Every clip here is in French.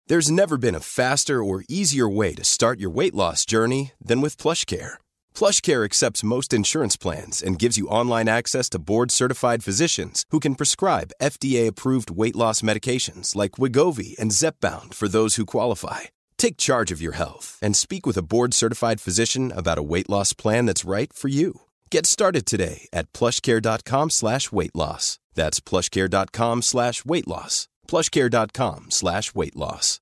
There's never been a faster or easier way to start your weight loss journey than with PlushCare. PlushCare accepts most insurance plans and gives you online access to board-certified physicians who can prescribe FDA-approved weight loss medications like Wegovy and Zepbound for those who qualify. Take charge of your health and speak with a board-certified physician about a weight loss plan that's right for you. Get started today at plushcare.com/weightloss. That's plushcare.com/weightloss. plushcare.com/weightloss.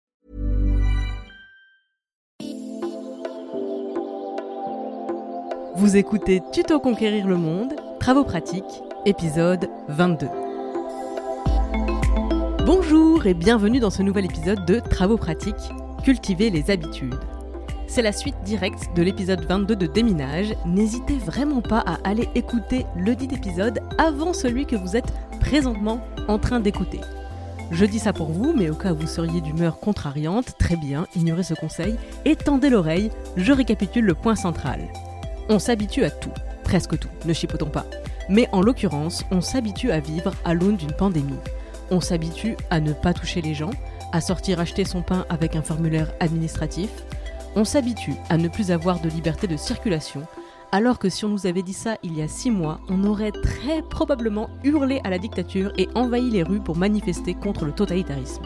Vous écoutez Tuto Conquérir le Monde, Travaux pratiques, épisode 22. Bonjour et bienvenue dans ce nouvel épisode de Travaux pratiques, cultiver les habitudes. C'est la suite directe de l'épisode 22 de Déminage. N'hésitez vraiment pas à aller écouter le dit épisode avant celui que vous êtes présentement en train d'écouter. Je dis ça pour vous, mais au cas où vous seriez d'humeur contrariante, très bien, ignorez ce conseil et tendez l'oreille, je récapitule le point central. On s'habitue à tout, presque tout, ne chipotons pas. Mais en l'occurrence, on s'habitue à vivre à l'aune d'une pandémie. On s'habitue à ne pas toucher les gens, à sortir acheter son pain avec un formulaire administratif. On s'habitue à ne plus avoir de liberté de circulation, alors que si on nous avait dit ça il y a 6 mois, on aurait très probablement hurlé à la dictature et envahi les rues pour manifester contre le totalitarisme.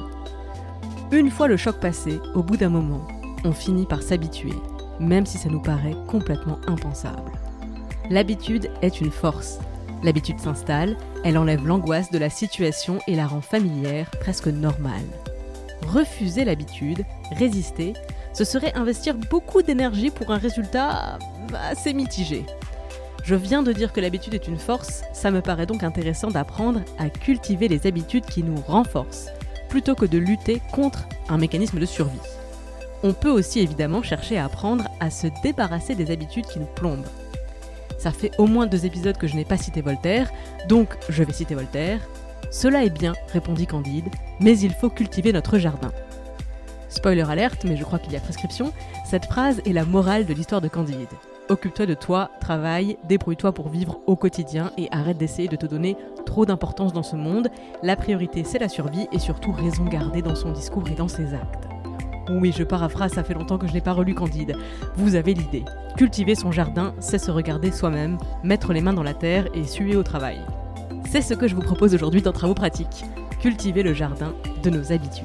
Une fois le choc passé, au bout d'un moment, on finit par s'habituer, même si ça nous paraît complètement impensable. L'habitude est une force. L'habitude s'installe, elle enlève l'angoisse de la situation et la rend familière, presque normale. Refuser l'habitude, résister, ce serait investir beaucoup d'énergie pour un résultat assez mitigé. Je viens de dire que l'habitude est une force, ça me paraît donc intéressant d'apprendre à cultiver les habitudes qui nous renforcent, plutôt que de lutter contre un mécanisme de survie. On peut aussi évidemment chercher à apprendre à se débarrasser des habitudes qui nous plombent. Ça fait au moins 2 épisodes que je n'ai pas cité Voltaire, donc je vais citer Voltaire. « Cela est bien, répondit Candide, mais il faut cultiver notre jardin. » Spoiler alerte, mais je crois qu'il y a prescription, cette phrase est la morale de l'histoire de Candide. Occupe-toi de toi, travaille, débrouille-toi pour vivre au quotidien et arrête d'essayer de te donner trop d'importance dans ce monde. La priorité, c'est la survie et surtout raison gardée dans son discours et dans ses actes. Oui, je paraphrase, ça fait longtemps que je n'ai pas relu Candide. Vous avez l'idée. Cultiver son jardin, c'est se regarder soi-même, mettre les mains dans la terre et suer au travail. C'est ce que je vous propose aujourd'hui dans Travaux pratiques. Cultiver le jardin de nos habitudes.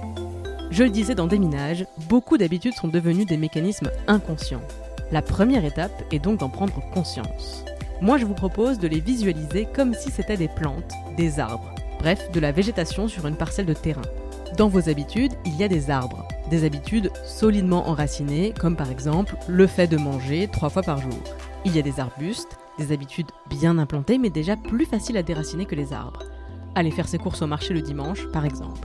Je le disais dans Déminage, beaucoup d'habitudes sont devenues des mécanismes inconscients. La première étape est donc d'en prendre conscience. Moi, je vous propose de les visualiser comme si c'était des plantes, des arbres, bref, de la végétation sur une parcelle de terrain. Dans vos habitudes, il y a des arbres, des habitudes solidement enracinées, comme par exemple le fait de manger 3 fois par jour. Il y a des arbustes, des habitudes bien implantées mais déjà plus faciles à déraciner que les arbres. Aller faire ses courses au marché le dimanche, par exemple.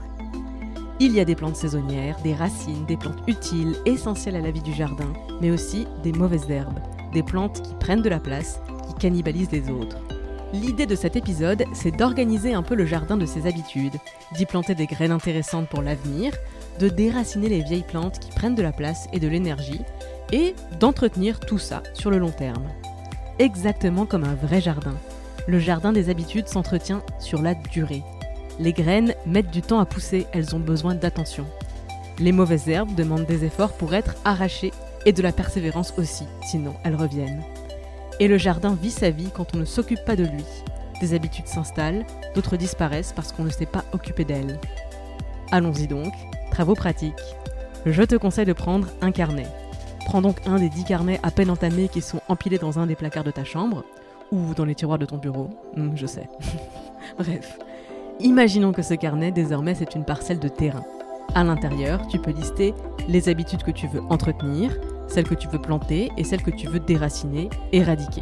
Il y a des plantes saisonnières, des racines, des plantes utiles, essentielles à la vie du jardin, mais aussi des mauvaises herbes, des plantes qui prennent de la place, qui cannibalisent les autres. L'idée de cet épisode, c'est d'organiser un peu le jardin de ses habitudes, d'y planter des graines intéressantes pour l'avenir, de déraciner les vieilles plantes qui prennent de la place et de l'énergie, et d'entretenir tout ça sur le long terme. Exactement comme un vrai jardin. Le jardin des habitudes s'entretient sur la durée. Les graines mettent du temps à pousser, elles ont besoin d'attention. Les mauvaises herbes demandent des efforts pour être arrachées et de la persévérance aussi, sinon elles reviennent. Et le jardin vit sa vie quand on ne s'occupe pas de lui. Des habitudes s'installent, d'autres disparaissent parce qu'on ne s'est pas occupé d'elles. Allons-y donc, travaux pratiques. Je te conseille de prendre un carnet. Prends donc un des 10 carnets à peine entamés qui sont empilés dans un des placards de ta chambre, ou dans les tiroirs de ton bureau, je sais. Bref. Imaginons que ce carnet, désormais, c'est une parcelle de terrain. À l'intérieur, tu peux lister les habitudes que tu veux entretenir, celles que tu veux planter et celles que tu veux déraciner, éradiquer.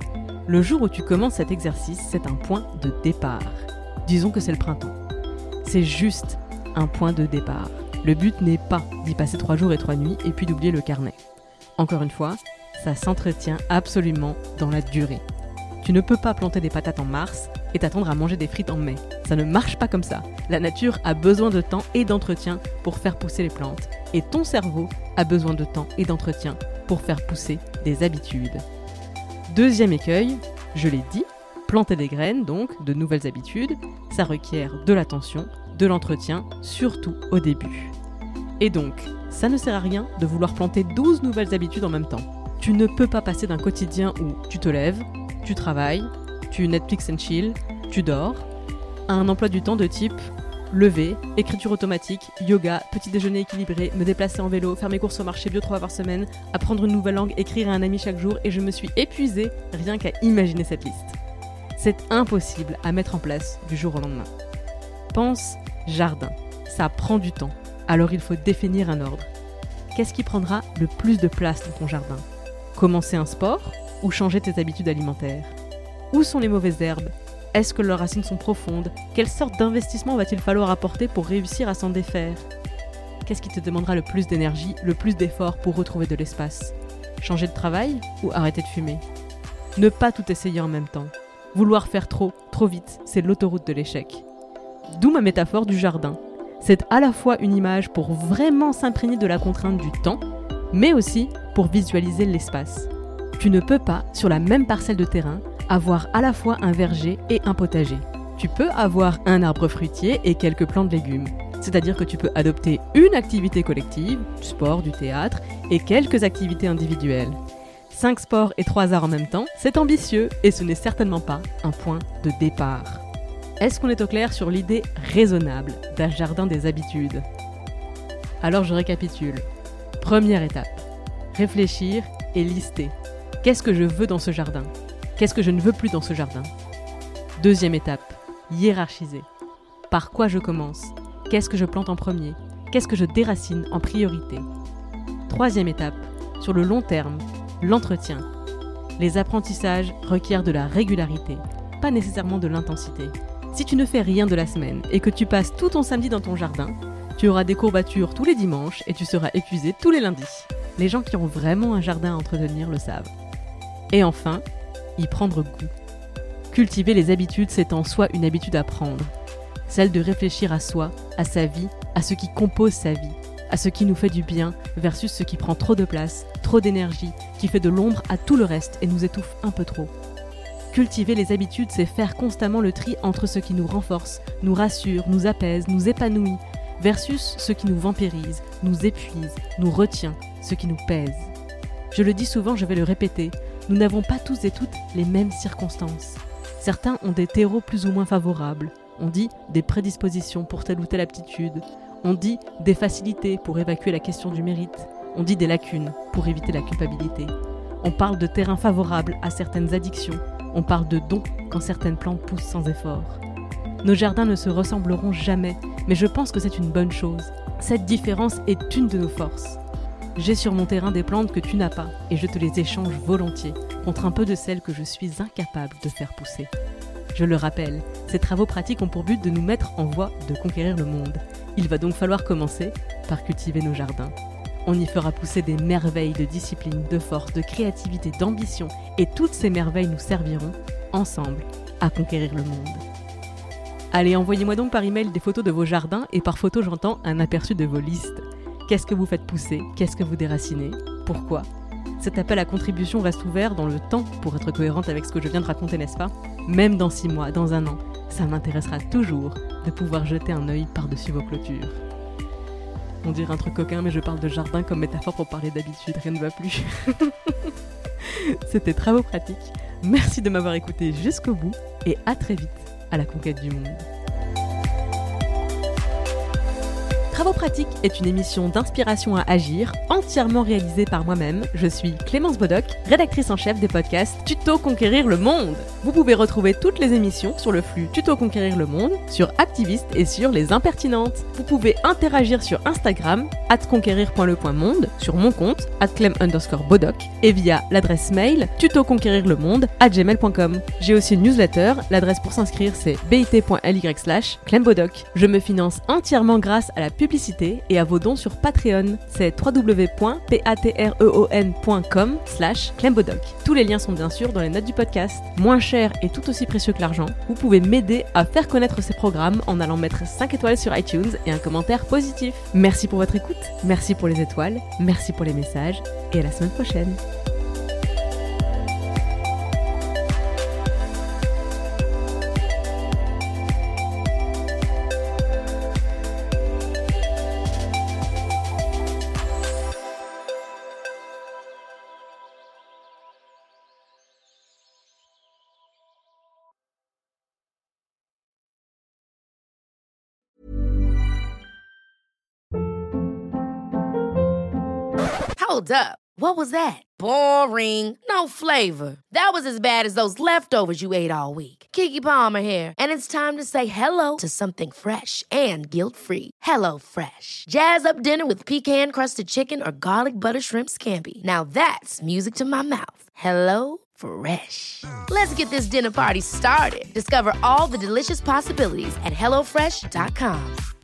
Le jour où tu commences cet exercice, c'est un point de départ. Disons que c'est le printemps. C'est juste un point de départ. Le but n'est pas d'y passer 3 jours et 3 nuits et puis d'oublier le carnet. Encore une fois, ça s'entretient absolument dans la durée. Tu ne peux pas planter des patates en mars et t'attendre à manger des frites en mai. Ça ne marche pas comme ça. La nature a besoin de temps et d'entretien pour faire pousser les plantes. Et ton cerveau a besoin de temps et d'entretien pour faire pousser des habitudes. Deuxième écueil, je l'ai dit, planter des graines, donc de nouvelles habitudes, ça requiert de l'attention, de l'entretien, surtout au début. Et donc, ça ne sert à rien de vouloir planter 12 nouvelles habitudes en même temps. Tu ne peux pas passer d'un quotidien où tu te lèves, tu travailles, tu Netflix and chill, tu dors, à un emploi du temps de type lever, écriture automatique, yoga, petit déjeuner équilibré, me déplacer en vélo, faire mes courses au marché bio 3 fois par semaine, apprendre une nouvelle langue, écrire à un ami chaque jour, et je me suis épuisée rien qu'à imaginer cette liste. C'est impossible à mettre en place du jour au lendemain. Pense jardin. Ça prend du temps. Alors il faut définir un ordre. Qu'est-ce qui prendra le plus de place dans ton jardin ? Commencer un sport ou changer tes habitudes alimentaires ? Où sont les mauvaises herbes ? Est-ce que leurs racines sont profondes ? Quelle sorte d'investissement va-t-il falloir apporter pour réussir à s'en défaire ? Qu'est-ce qui te demandera le plus d'énergie, le plus d'efforts pour retrouver de l'espace ? Changer de travail ou arrêter de fumer ? Ne pas tout essayer en même temps. Vouloir faire trop vite, c'est l'autoroute de l'échec. D'où ma métaphore du jardin. C'est à la fois une image pour vraiment s'imprégner de la contrainte du temps, mais aussi pour visualiser l'espace. Tu ne peux pas, sur la même parcelle de terrain, avoir à la fois un verger et un potager. Tu peux avoir un arbre fruitier et quelques plants de légumes. C'est-à-dire que tu peux adopter une activité collective, du sport, du théâtre, et quelques activités individuelles. 5 sports et 3 arts en même temps, c'est ambitieux et ce n'est certainement pas un point de départ. Est-ce qu'on est au clair sur l'idée raisonnable d'un jardin des habitudes ? Alors je récapitule. Première étape, réfléchir et lister. Qu'est-ce que je veux dans ce jardin ? Qu'est-ce que je ne veux plus dans ce jardin ? Deuxième étape, hiérarchiser. Par quoi je commence ? Qu'est-ce que je plante en premier ? Qu'est-ce que je déracine en priorité ? Troisième étape, sur le long terme, l'entretien. Les apprentissages requièrent de la régularité, pas nécessairement de l'intensité. Si tu ne fais rien de la semaine et que tu passes tout ton samedi dans ton jardin, tu auras des courbatures tous les dimanches et tu seras épuisé tous les lundis. Les gens qui ont vraiment un jardin à entretenir le savent. Et enfin, y prendre goût. Cultiver les habitudes, c'est en soi une habitude à prendre. Celle de réfléchir à soi, à sa vie, à ce qui compose sa vie, à ce qui nous fait du bien versus ce qui prend trop de place, trop d'énergie, qui fait de l'ombre à tout le reste et nous étouffe un peu trop. Cultiver les habitudes, c'est faire constamment le tri entre ce qui nous renforce, nous rassure, nous apaise, nous épanouit, versus ce qui nous vampirise, nous épuise, nous retient, ce qui nous pèse. Je le dis souvent, je vais le répéter, nous n'avons pas tous et toutes les mêmes circonstances. Certains ont des terreaux plus ou moins favorables, on dit des prédispositions pour telle ou telle aptitude, on dit des facilités pour évacuer la question du mérite, on dit des lacunes pour éviter la culpabilité. On parle de terrain favorable à certaines addictions, on parle de dons quand certaines plantes poussent sans effort. Nos jardins ne se ressembleront jamais, mais je pense que c'est une bonne chose. Cette différence est une de nos forces. J'ai sur mon terrain des plantes que tu n'as pas, et je te les échange volontiers, contre un peu de celles que je suis incapable de faire pousser. Je le rappelle, ces travaux pratiques ont pour but de nous mettre en voie de conquérir le monde. Il va donc falloir commencer par cultiver nos jardins. On y fera pousser des merveilles de discipline, de force, de créativité, d'ambition, et toutes ces merveilles nous serviront, ensemble, à conquérir le monde. Allez, envoyez-moi donc par email des photos de vos jardins, et par photo j'entends un aperçu de vos listes. Qu'est-ce que vous faites pousser ? Qu'est-ce que vous déracinez ? Pourquoi ? Cet appel à contribution reste ouvert dans le temps pour être cohérente avec ce que je viens de raconter, n'est-ce pas ? Même dans 6 mois, dans 1 an, ça m'intéressera toujours de pouvoir jeter un œil par-dessus vos clôtures. On dirait un truc coquin, mais je parle de jardin comme métaphore pour parler d'habitude, rien ne va plus. C'était Travaux pratiques. Merci de m'avoir écouté jusqu'au bout et à très vite à la conquête du monde. Travaux pratiques est une émission d'inspiration à agir, entièrement réalisée par moi-même. Je suis Clémence Bodoc, rédactrice en chef des podcasts Tuto Conquérir le Monde. Vous pouvez retrouver toutes les émissions sur le flux Tuto Conquérir le Monde, sur Activiste et sur Les Impertinentes. Vous pouvez interagir sur Instagram, @conquérir.le.monde, sur mon compte, @clem_bodoc, et via l'adresse mail tutoconquérirlemonde@gmail.com. J'ai aussi une newsletter, l'adresse pour s'inscrire c'est bit.ly/clembodoc. Je me finance entièrement grâce à la publicité et à vos dons sur Patreon. C'est www.patreon.com/clembodoc. Tous les liens sont bien sûr dans les notes du podcast. Moins cher et tout aussi précieux que l'argent, vous pouvez m'aider à faire connaître ces programmes en allant mettre 5 étoiles sur iTunes et un commentaire positif. Merci pour votre écoute, merci pour les étoiles, merci pour les messages et à la semaine prochaine. Hold up. What was that? Boring. No flavor. That was as bad as those leftovers you ate all week. Keke Palmer here, and it's time to say hello to something fresh and guilt-free. Hello Fresh. Jazz up dinner with pecan-crusted chicken or garlic butter shrimp scampi. Now that's music to my mouth. Hello Fresh. Let's get this dinner party started. Discover all the delicious possibilities at HelloFresh.com.